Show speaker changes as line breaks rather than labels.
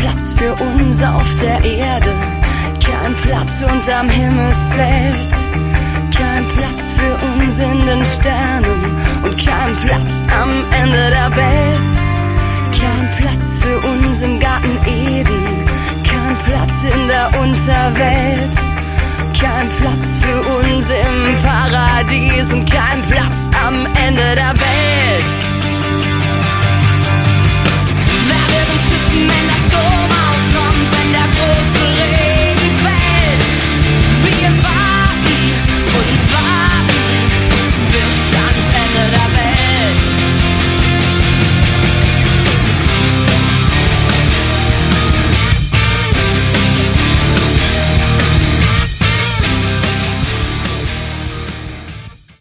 Platz für uns auf der Erde, kein Platz unterm Himmelszelt, kein Platz für uns in den Sternen und kein Platz am Ende der Welt, kein Platz für uns im Garten Eden, kein Platz in der Unterwelt, kein Platz für uns im Paradies und kein Platz am Ende der Welt. Wer wird uns schützen, wenn der Sturm aufzieht?